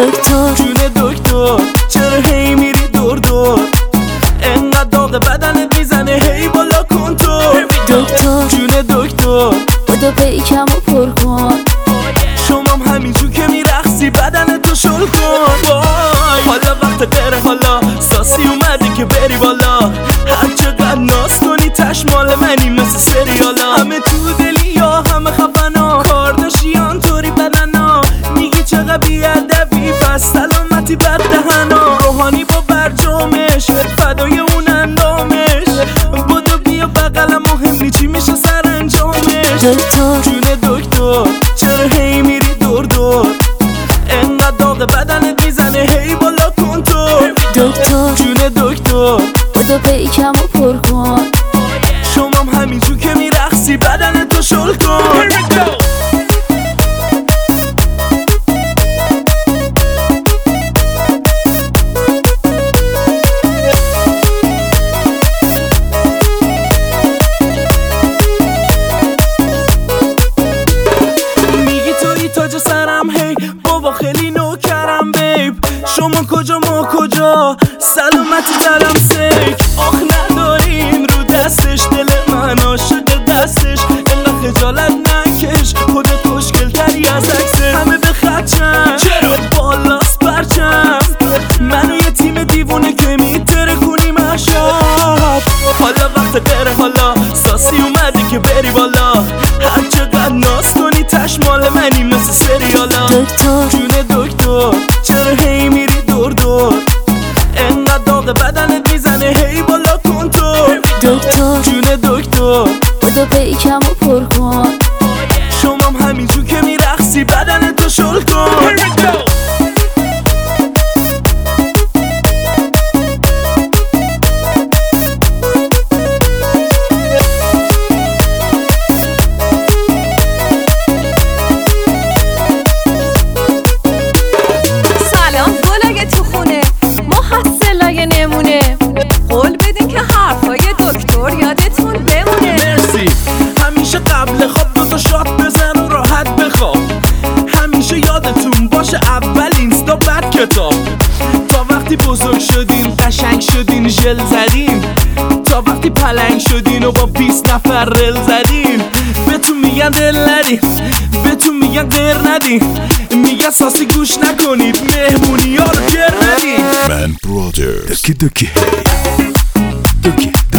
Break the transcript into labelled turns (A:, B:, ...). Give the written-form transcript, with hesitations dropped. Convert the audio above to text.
A: دکتر
B: جون دکتر چرا هی میری دور دور؟ انقدر داغ بدنت میزنه هی بالا کن تو.
A: دکتر
B: جون دکتر
A: بودو پیکمو پر کن.
B: شمام همینجور که میرقصی بدنتو شل کن. وای حالا وقت غیره، حالا ساسی اومده که بری بالا. هر چقدر ناز کنی تش مال منی مثل سریالا. همه تو دلی یا همه خفنا، کارداشیان طوری بدنا. میگی چقدر بیادبی پس سلامتی بد دهنا. روحانی با برجامش فدای اون اندامش. بودو بیا بقلم مهم نی چی میشه سرانجامش.
A: دکتر
B: جون دکتر چرا هی میری دور دور؟ انقدر داغ بدنت میزنه هی بالا کن تو.
A: دکتر
B: جون دکتر
A: بودو پیکمو پر کن.
B: شمام همینجور که میرقصی بدنتو شل کن. میگی توی تاج سرم هی بابا خیلی نوکرم بیب. شما کجا ما کجا سلامتی دلم سیک. آخ نداریم رو دستش دل من عاشق دستش. انقدر خجالت نکش خودت خوشگل تری از عکسه. همه به خدشن چرا بالاست پرچم. منو یه تیم دیوونه که میتره کنیم عشب. حالا وقت غیره، حالا ساسی اومده که بری بالا. هر چقدر ناز کنی تش مال منی مثل سریالا.
A: دکتر
B: جون دکتر چرا هی میری دور دور؟ انقدر داغ بدنت میزنه هی بالا کن تو.
A: دکتر
B: جون دکتر
A: بودو پیکمو پر کن.
B: شمام همینجور که میرقصی بدنتو شل کن.
C: سلام گلای تو خونه محصلای نمونه. قول بدین که حرفای دکتر یادتون بمونه.
B: مرسی همیشه قبل خواب دوتا شات بزن و راحت بخواب. همیشه یادتون باشه اول اینستا بعد کتاب. تا وقتی بزرگ شدین قشنگ شدین ژل زدین. تا وقتی پلنگ شدین و با 20 نفر رل زدین. بهتون میگن دل ندین، بهتون میگن غیر ندین. میگن ساسی گوش نکنید مهمونی ها رو گر ندین.
D: من برادر دکی دکی